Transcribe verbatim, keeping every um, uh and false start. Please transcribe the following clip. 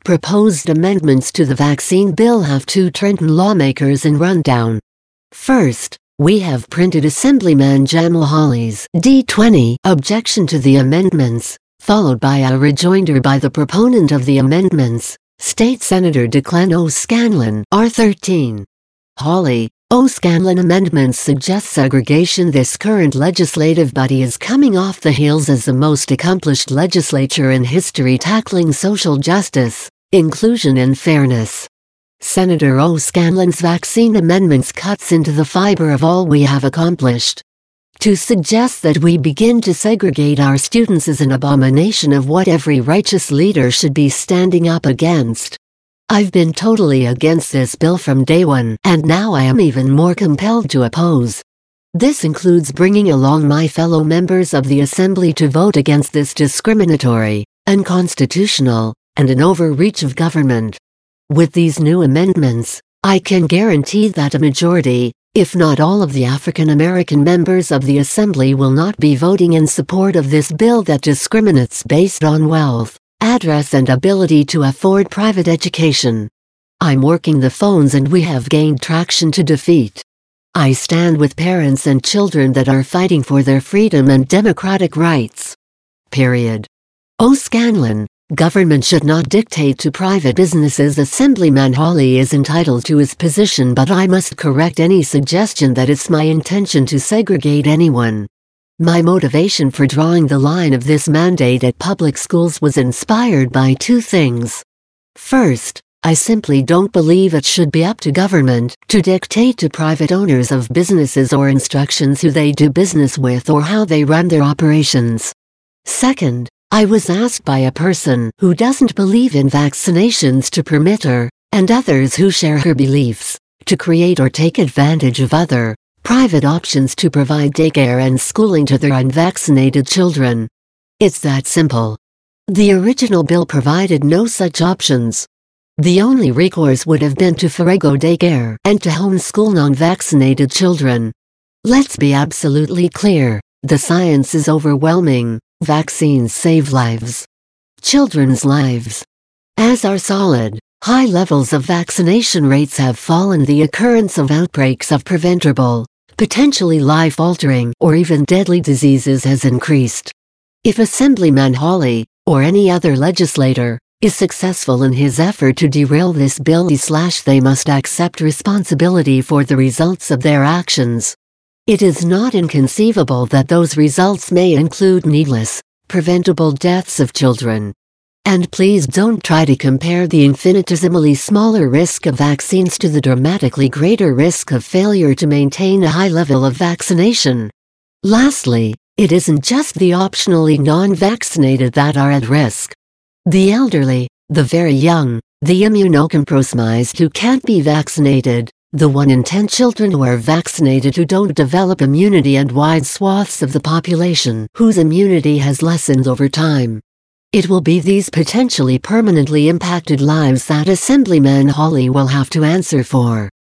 Proposed amendments to the vaccine bill have two Trenton lawmakers in rundown. First, we have printed Assemblyman Jamal Hawley's D twenty objection to the amendments, followed by a rejoinder by the proponent of the amendments, State Senator Declan O'Scanlan, R thirteen. Hawley, O'Scanlan amendments suggest segregation. This current legislative body is coming off the heels as the most accomplished legislature in history tackling social justice, inclusion and fairness. Senator O'Scanlan's vaccine amendments cuts into the fiber of all we have accomplished. To suggest that we begin to segregate our students is an abomination of what every righteous leader should be standing up against. I've been totally against this bill from day one, and now I am even more compelled to oppose. This includes bringing along my fellow members of the Assembly to vote against this discriminatory, unconstitutional, and an overreach of government. With these new amendments, I can guarantee that a majority, if not all of the African American members of the Assembly will not be voting in support of this bill that discriminates based on wealth, address and ability to afford private education. I'm working the phones and we have gained traction to defeat. I stand with parents and children that are fighting for their freedom and democratic rights. Period. O'Scanlan, government should not dictate to private businesses. Assemblyman Hawley is entitled to his position, but I must correct any suggestion that it's my intention to segregate anyone. My motivation for drawing the line of this mandate at public schools was inspired by two things. First, I simply don't believe it should be up to government to dictate to private owners of businesses or instructions who they do business with or how they run their operations. Second, I was asked by a person who doesn't believe in vaccinations to permit her, and others who share her beliefs, to create or take advantage of other, private options to provide daycare and schooling to their unvaccinated children. It's that simple. The original bill provided no such options. The only recourse would have been to forego daycare and to homeschool non-vaccinated children. Let's be absolutely clear, the science is overwhelming. Vaccines save lives. Children's lives. As our solid, high levels of vaccination rates have fallen, the occurrence of outbreaks of preventable, potentially life-altering or even deadly diseases has increased. If Assemblyman Hawley, or any other legislator, is successful in his effort to derail this bill, they must accept responsibility for the results of their actions. It is not inconceivable that those results may include needless, preventable deaths of children. And please don't try to compare the infinitesimally smaller risk of vaccines to the dramatically greater risk of failure to maintain a high level of vaccination. Lastly, it isn't just the optionally non-vaccinated that are at risk. The elderly, the very young, the immunocompromised who can't be vaccinated, the one in ten children who are vaccinated who don't develop immunity, and wide swaths of the population whose immunity has lessened over time. It will be these potentially permanently impacted lives that Assemblyman Hawley will have to answer for.